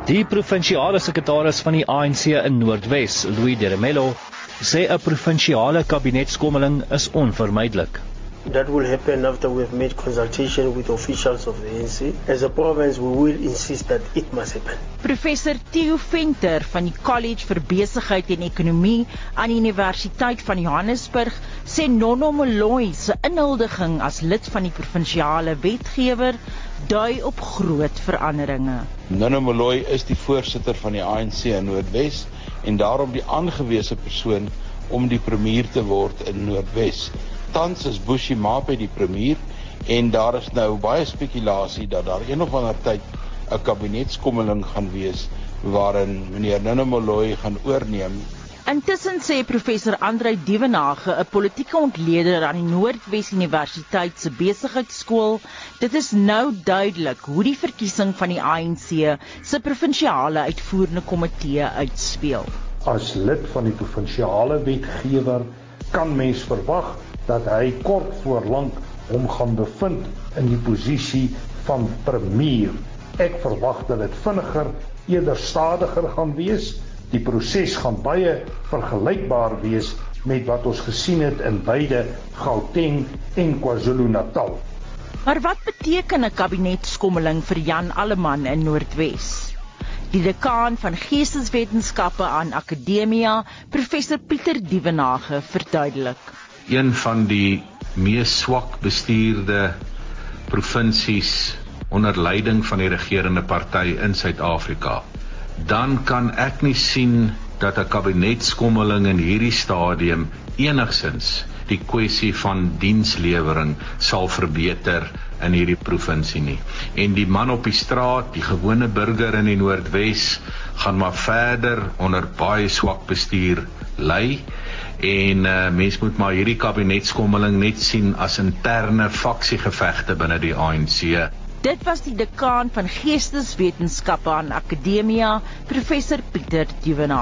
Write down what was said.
Die provinsiale sekretaris van die ANC in Noordwes, Louis Deremelo, sê 'n provinsiale kabinetskommeling is onvermydelik. That will happen after we have made consultation with officials of the ANC. As a province, we will insist that it must happen. Professor Theo Venter van die College vir Besigheid en Ekonomie aan die Universiteit van Johannesburg sê Nono Moloi se inhuldiging as lid van die provinsiale wetgewer dui op groot veranderinge. Nono Moloi is die voorsitter van die ANC in Noordwes en daarom die aangewese persoon om die premier te word in Noordwes. Tans is Bushi Mape die premier en daar is nou baie spekulasie dat daar een of ander tyd 'n kabinetskommeling gaan wees waarin meneer Nono Moloi gaan oorneem. Intussen sê professor Andrei Dievenage, 'n politieke ontleder aan die Noordwes Universiteit se besigheidskool, dit is nou duidelik hoe die verkiesing van die ANC se provinsiale uitvoerende komitee uitspeel. As lid van die provinsiale wetgewer kan mens verwag dat hy kort voor lank hom gaan bevind in die posisie van premier. Ek verwag dat dit vinniger, eerder stadiger gaan wees. Die proses gaan baie vergelykbaar wees met wat ons gesien het in beide Gauteng en KwaZulu-Natal. Maar wat beteken 'n kabinetskommeling vir Jan Alleman in Noordwes? Die dekaan van Geesteswetenskappe aan Akademia, professor Pieter Dievenage, verduidelik. Een van die mees swak bestuurde provinsies onder leiding van die regerende party in Suid-Afrika. Dan kan ek nie sien dat 'n kabinetskommeling in hierdie stadium enigsins die kwessie van dienslewering sal verbeter in hierdie provinsie nie. En die man op die straat, die gewone burger in die Noordwes, gaan maar verder onder baie swak bestuur ly. En mens moet maar hierdie kabinetskommeling net sien as interne faksiegevegte binne die ANC. Dit was die dekaan van Geesteswetenskappe aan Akademia, professor Pieter Dievenage.